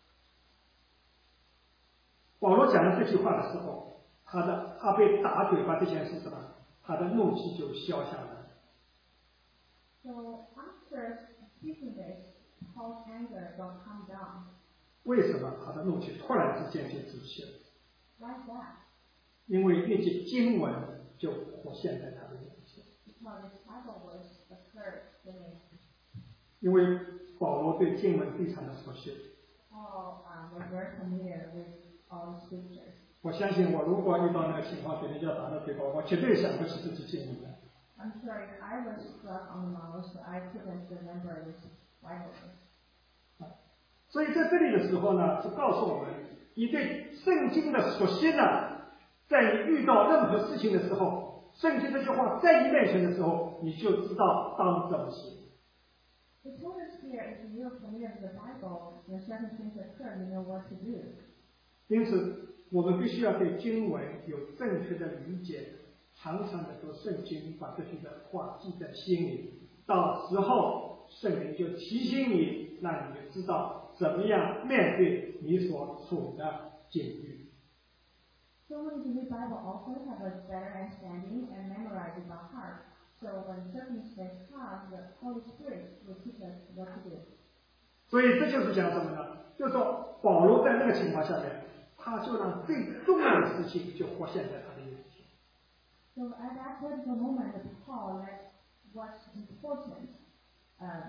保罗讲了这句话的时候，他的他被打嘴巴这件事是吧？他的怒气就消下来了。 So after speaking this, Paul's anger don't calm down. 为什么他的怒气突然之间就止息了？ Why is that? 因为那节经文就活现在他的眼前。 Because this Bible was occurred to me. 因为保罗对经文非常的熟悉。 Paul um, was very familiar with all the scriptures. 我相信我如果遇到那个情况，别人要打到嘴巴，我绝对想不起这句经文来。 I'm sure if I was struck on the mouse, I couldn't remember this Bible. 所以在这里的时候呢，是告诉我们，你对圣经的熟悉呢，在你遇到任何事情的时候，圣经这句话在你面前的时候，你就知道当怎么行。 The told us here, if you're familiar with the Bible, when certain things occur, you know what to do. 因此，我们必须要对经文有正确的理解，常常的读圣经，把这句的话记在心里。到时候，圣灵就提醒你，让你就知道怎么样面对你所处的境遇。 So when you read Bible, also have a better understanding and memorize it by heart. So when circumstances come, the Holy Spirit will teach us what to do. 所以这就是讲什么呢？就是说，保罗在那个情况下面，他就让最重要的事情就活现在他的眼前。 So at that particular moment, Paul let what's important, um,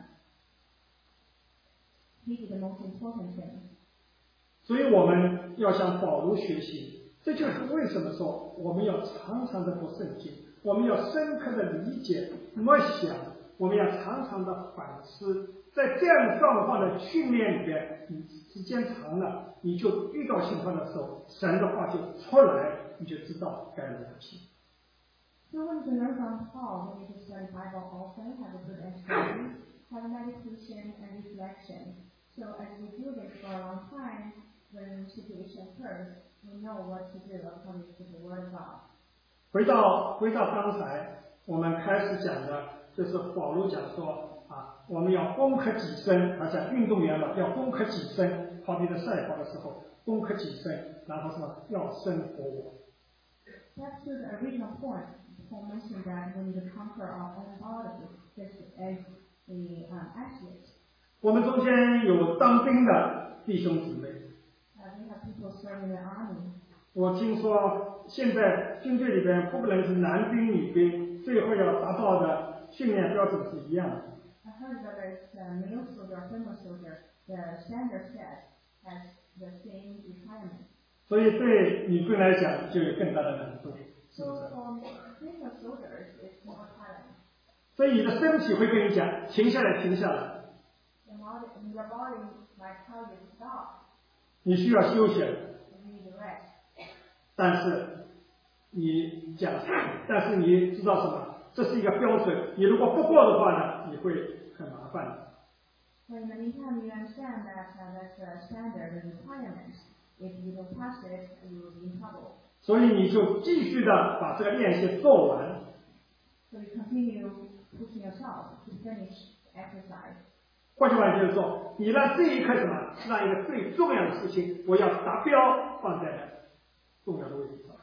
be the most important thing. 所以我们要向保罗学习，这就是为什么说我们要常常的读圣经，我们要深刻的理解、默想，我们要常常的反思。在这样状况的训练里边，你时间长了，你就遇到情况的时候，神的话就出来，你就知道该如何行。 So when you learn from Paul, we need to study Bible often, have a good understanding, have meditation and reflection. So as we do this for a long time, when situation occurs, we know what to do according to the Word of God. 回到回到刚才我们开始讲的，就是保罗讲说啊，我们要攻克己身，他讲运动员嘛，要攻克己身，跑比的赛跑的时候攻克己身，然后什么要生活我。 That's to the original point. Paul mentioned that we need to conquer our own body, just as the um, athlete. 我们中间有当兵的弟兄姊妹， Uh, we have people serving the army. 我听说现在军队里边不论是男兵女兵，最后要达到的训练标准是一样的。 I heard that it's uh, male soldier or female soldier, the standard set has the same requirement. 所以对女兵来讲就有更大的难度，是不 So 是？ for female soldiers, it's more challenging. 所以你的身体会跟你讲停下来，停下来， The body, your body might tell you to stop. 你需要休息。 You need to rest. 但是你讲，但是你知道什么？这是一个标准，你如果不过的话呢，你会很麻烦的。 But in the meantime, you understand that uh, that's a standard and requirement. If you don't pass it, you will be in trouble. 所以你就继续的把这个练习做完。 So you continue pushing yourself to finish the exercise. 换句话就是说，你让这一刻什么，让一个最重要的事情，我要达标放在重要的位置上。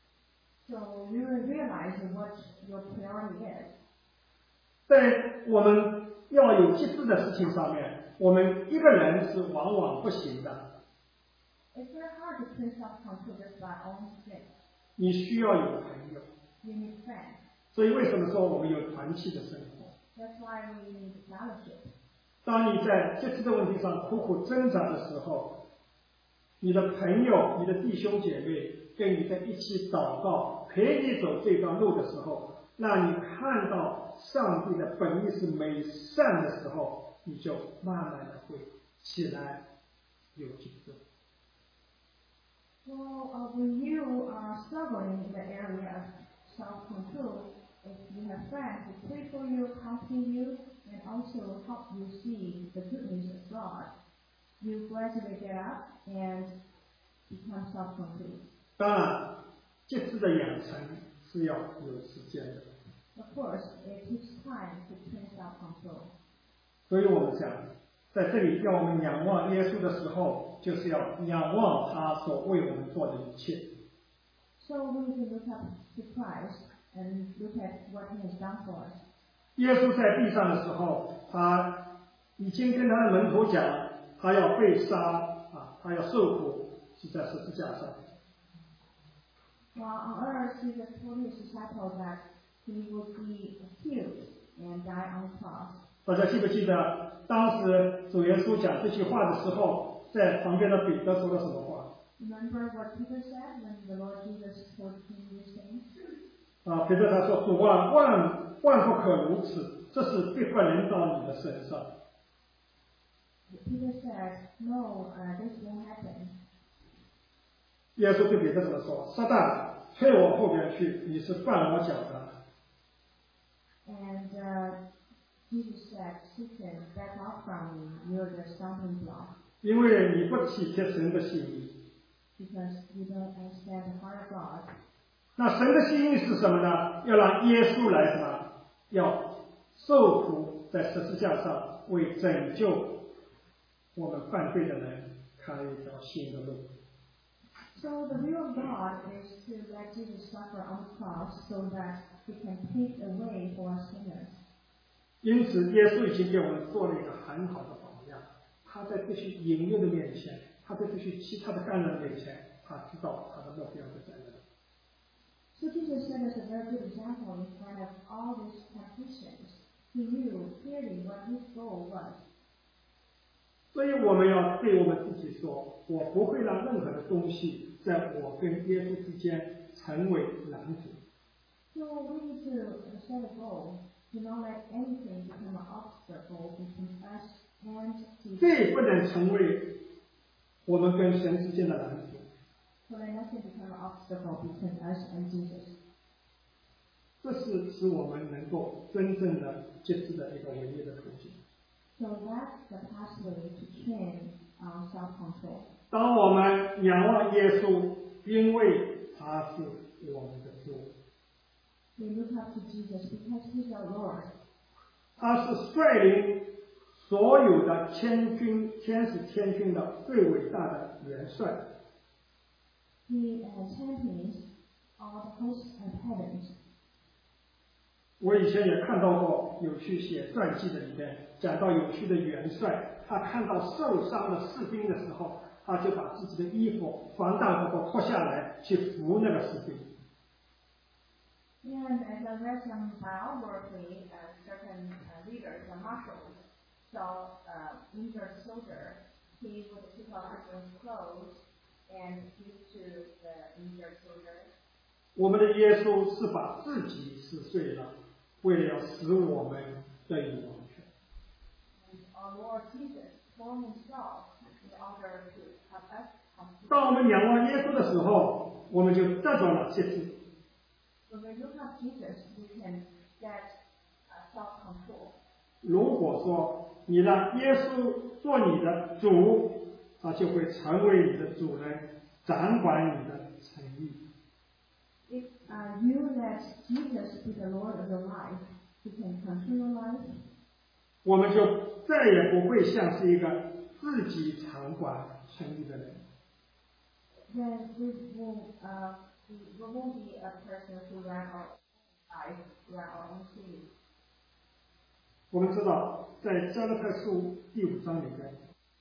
So you will realize what your priority is. 在我们要有节制的事情上面，我们一个人是往往不行的。 It's very hard to put self-control just by own strength. 你需要有朋友， You need friends. 所以为什么说我们有团契的生活？ That's why we need fellowship. 当你在节制的问题上苦苦挣扎的时候，你的朋友、你的弟兄姐妹跟你在一起祷告，陪你走这段路的时候，让你看到上帝的本意是美善的时候，你就慢慢的会起来有节制。 Well, uh, when you are struggling in the area of self-control, if you have friends who pray for you, comfort you, and also help you see the goodness of God, you gradually get up and become self-controlled. 当然，节制的养成是要有时间的， Of course, it takes time to train self-control. 所以我们讲，在这里要我们仰望耶稣的时候，就是要仰望他所为我们做的一切。 So we need to look up to Christ and look at what He has done for us. 耶稣在地上的时候，他已经跟他的门徒讲，他要被杀啊，他要受苦，是在十字架上。 While on earth, Jesus told his disciples that he would be killed and die on the cross. 大家记不记得，当时主耶稣讲这句话的时候，在旁边的彼得说了什么话？ Remember what Peter said when the Lord Jesus told him these things? 啊，彼得他说：“主啊，万万不可如此，这是必会临到你的身上。” Peter said, "No, uh, this won't happen." 耶稣对彼得怎么说？撒旦，退我后边去，你是绊我脚的。 And uh, Jesus said, "Satan, back off from me. You're the stumbling block." 因为你不体贴神的心意。 Because you don't understand the heart of God. 那神的心意是什么呢？要让耶稣来什么？要受苦在十字架上，为拯救我们犯罪的人开一条新的路。 So the will of God is to let Jesus suffer on the cross so that he can pave the way for us sinners. 因此，耶稣已经给我们做了一个很好的榜样。他在这些引诱的面前，他在这些其他的干扰面前，他知道他的目标是在哪里。 So Jesus set us a very good example in front of all these temptations. He knew clearly what his goal was. 所以我们要对我们自己说：我不会让任何的东西在我跟耶稣之间成为拦阻。 So we need to set a goal. Do not let anything become an obstacle between us and Jesus. 这不能成为我们跟神之间的拦阻。 So let nothing become an obstacle between us and Jesus. 这是使我们能够真正的节制的一个唯一的途径。 So that's the pathway to train our self-control. 当我们仰望耶稣，因为他是我们的主， We look up to Jesus because he's our Lord. 他是率领所有的天军、天使天军的最伟大的元帅。 He uh, champions all the hosts of heavens. 我以前也看到过有去写传记的里面讲到有趣的元帅，他看到受伤的士兵的时候，他就把自己的衣服防弹服脱下来去扶那个士兵。 And as I read some biography, uh, certain uh, leaders or marshals saw uh, injured soldier, he would take off his clothes and give to the injured soldier. 我们的耶稣是把自己撕碎了，为了要使我们得以完全。 And our Lord Jesus tore himself in order to have us complete. 当我们仰望耶稣的时候，我们就得到了节制。 When we look at Jesus, we can get uh, self-control. 如果说你让耶稣做你的主，他就会成为你的主人，掌管你的诚意。 If uh, you let Jesus be the Lord of your life, he can control your life. 我们就再也不会像是一个自己掌管诚意的人。 Then we will, uh, we, we won't be a person who run our life, run our own city. 我们知道，在加拉太书第五章里面，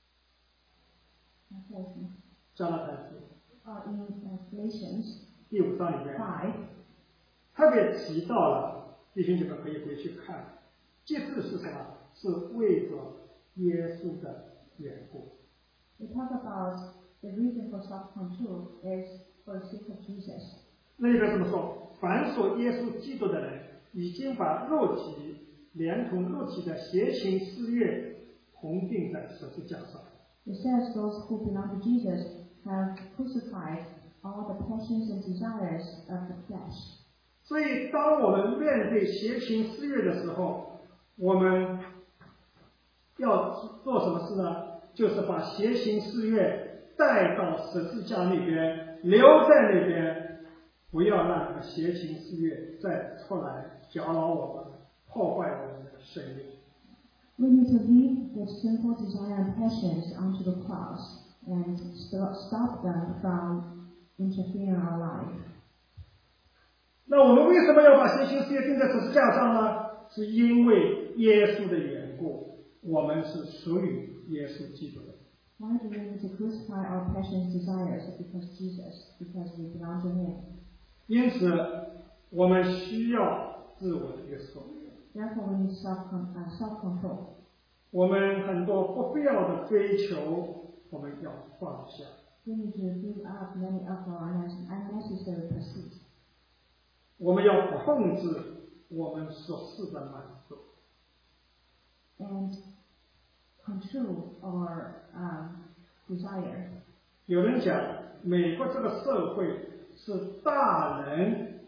Okay. 加拉太书 Uh, in uh, Galatians 第五章里面 five, 特别提到了，弟兄姐妹可以回去看，节制是什么？是为着耶稣的缘故。 we talk about the reason for self-control is for the sake of Jesus. 那里边这么说：凡属耶稣基督的人，已经把肉体连同肉体的邪情私欲同定在十字架上。 It says those who belong to Jesus have crucified all the passions and desires of the flesh. 所以，当我们面对邪情私欲的时候，我们要做什么事呢？就是把邪情私欲带到十字架那边，留在那边，不要让这个邪情私欲再出来搅扰我们，破坏我们的生命。 We need to leave the sinful desire and passions onto the cross and st- stop them from interfering in our life. 那我们为什么要把邪情私欲钉在十字架上呢？是因为耶稣的缘故。 我们是属于耶稣基督的。 Why do we need to crucify our passions, desires? Because Jesus, because we belong to Him. 因此，我们需要自我的约束。 Therefore, we need self uh, self control. 我们很多不必要的追求，我们要放下。 We need to give up many of our unnecessary pursuits. 我们要控制我们所示的满足。 And control our um, desire. 有人讲，美国这个社会是大人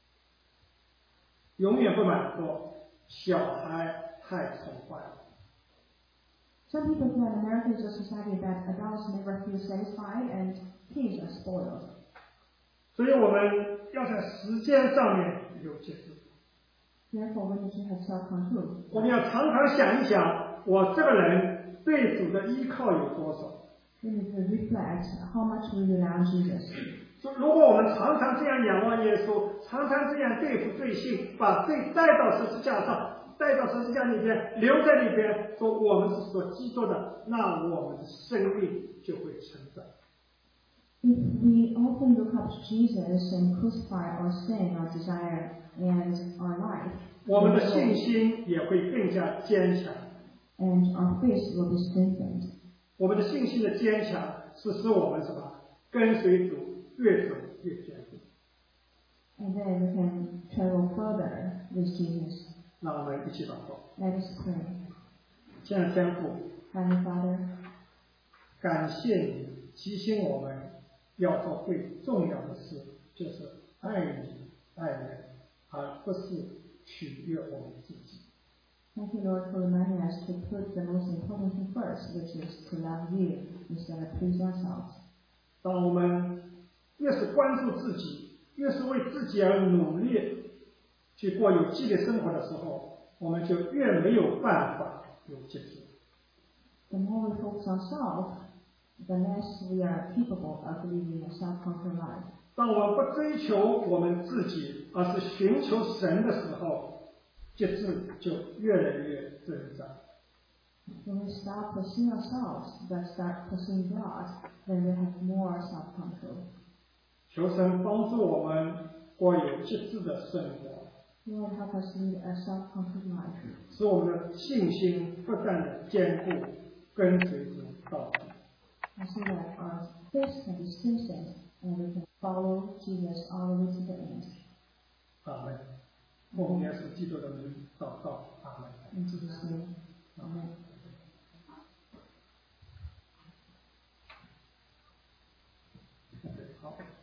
永远不满足，小孩太宠坏了。 Some people say that America is a society that adults never feel satisfied and kids are spoiled. 所以我们要在时间上面有节制。 Therefore, we need to have self-control. 我们要常常想一想，我这个人对主的依靠有多少。 We need to reflect how much we rely on Jesus. 如果我们常常这样仰望耶稣，常常这样对付罪性，把罪带到十字架上，带到十字架里边，留在里边，说我们是所基督的，那我们的生命就会成长。 If we often look up to Jesus and crucify our sin, our desire, and our life, 我们的信心也会更加坚强。 And our faith will be strengthened. 我们的信心的坚强是使我们什么？跟随主越走越坚固。 And then we can travel further with Jesus. 让我们一起祷告。 Let us pray. 亲爱的天父， Heavenly Father, 感谢你提醒我们要做最重要的事，就是爱你爱人，而不是取悦我们自己。 thank you, Lord, for reminding us to put the most important thing first, which is to love you instead of please ourselves. 当我们越是关注自己，越是为自己而努力去过有纪律生活的时候，我们就越没有办法有节制。 The more we focus on self, the less we are capable of living a self-controlled life. 当我们不追求我们自己，而是寻求神的时候，节制就越来越增长。 When we stop pursuing ourselves, but start pursuing God, then we have more self-control. 求神帮助我们过有节制的生活。 Lord, help us lead a self-controlled life. 使我们的信心不断的坚固，跟随主到底。 And so that our faith can be strengthened and we can follow Jesus all the way to the end. 阿门。奉耶稣基督的名祷告，阿门。 In Jesus' name, Amen. Okay, 好。